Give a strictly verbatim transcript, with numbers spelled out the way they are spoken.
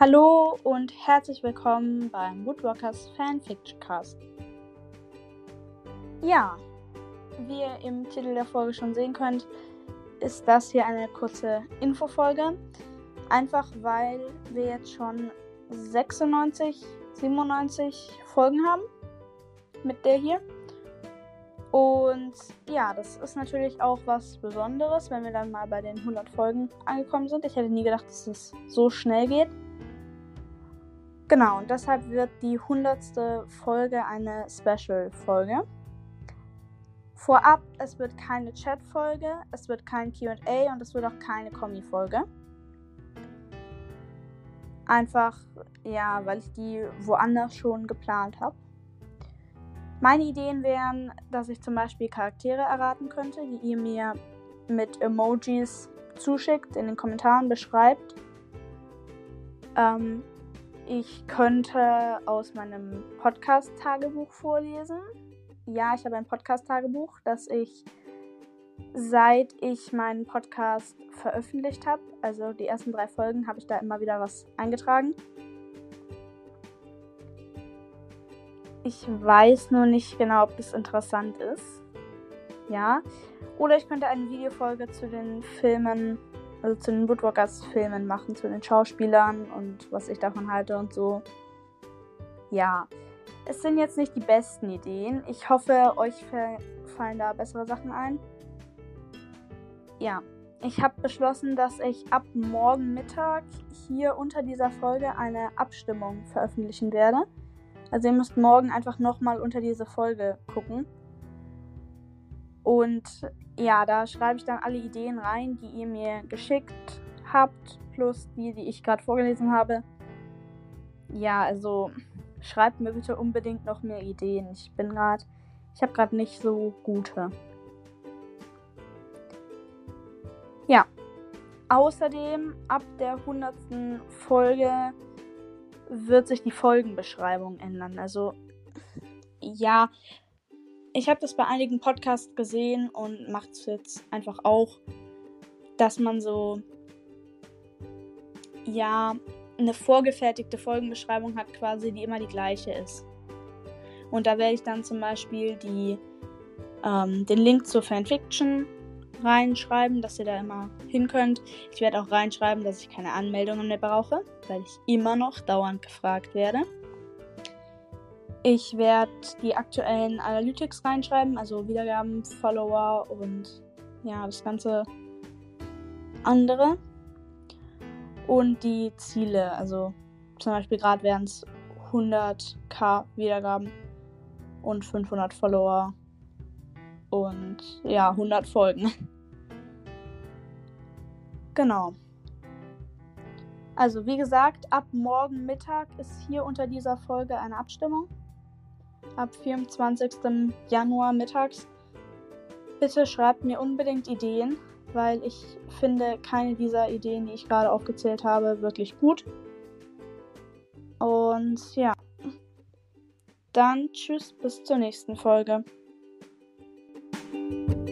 Hallo und herzlich willkommen beim Woodwalkers Fanfictioncast. Ja, wie ihr im Titel der Folge schon sehen könnt, ist das hier eine kurze Infofolge. Einfach weil wir jetzt schon sechsundneunzig, siebenundneunzig Folgen haben mit der hier. Und ja, das ist natürlich auch was Besonderes, wenn wir dann mal bei den hundert Folgen angekommen sind. Ich hätte nie gedacht, dass es so schnell geht. Genau, und deshalb wird die hundertste Folge eine Special-Folge. Vorab, es wird keine Chat-Folge, es wird kein Q und A und es wird auch keine Kommi-Folge. Einfach, ja, weil ich die woanders schon geplant habe. Meine Ideen wären, dass ich zum Beispiel Charaktere erraten könnte, die ihr mir mit Emojis zuschickt, in den Kommentaren beschreibt. Ähm, ich könnte aus meinem Podcast-Tagebuch vorlesen. Ja, ich habe ein Podcast-Tagebuch, das ich seit ich meinen Podcast veröffentlicht habe, also die ersten drei Folgen, habe ich da immer wieder was eingetragen. Ich weiß nur nicht genau, ob das interessant ist. Ja. Oder ich könnte eine Videofolge zu den Filmen, also zu den Woodwalkers-Filmen machen, zu den Schauspielern und was ich davon halte und so. Ja. Es sind jetzt nicht die besten Ideen. Ich hoffe, euch fallen da bessere Sachen ein. Ja. Ich habe beschlossen, dass ich ab morgen Mittag hier unter dieser Folge eine Abstimmung veröffentlichen werde. Also ihr müsst morgen einfach nochmal unter diese Folge gucken. Und ja, da schreibe ich dann alle Ideen rein, die ihr mir geschickt habt, plus die, die ich gerade vorgelesen habe. Ja, also schreibt mir bitte unbedingt noch mehr Ideen. Ich bin gerade, ich habe gerade nicht so gute. Ja, außerdem ab der hundertsten Folge wird sich die Folgenbeschreibung ändern. Also, ja, ich habe das bei einigen Podcasts gesehen und mache es jetzt einfach auch, dass man so, ja, eine vorgefertigte Folgenbeschreibung hat quasi, die immer die gleiche ist. Und da werde ich dann zum Beispiel die, ähm, den Link zur Fanfiction reinschreiben, dass ihr da immer hin könnt. Ich werde auch reinschreiben, dass ich keine Anmeldungen mehr brauche, weil ich immer noch dauernd gefragt werde. Ich werde die aktuellen Analytics reinschreiben, also Wiedergaben, Follower und ja, das ganze andere. Und die Ziele, also zum Beispiel gerade wären es hunderttausend Wiedergaben und fünfhundert Follower und ja, hundert Folgen. Genau. Also wie gesagt, ab morgen Mittag ist hier unter dieser Folge eine Abstimmung. Ab vierundzwanzigsten Januar mittags. Bitte schreibt mir unbedingt Ideen, weil ich finde keine dieser Ideen, die ich gerade aufgezählt habe, wirklich gut. Und ja, dann tschüss, bis zur nächsten Folge.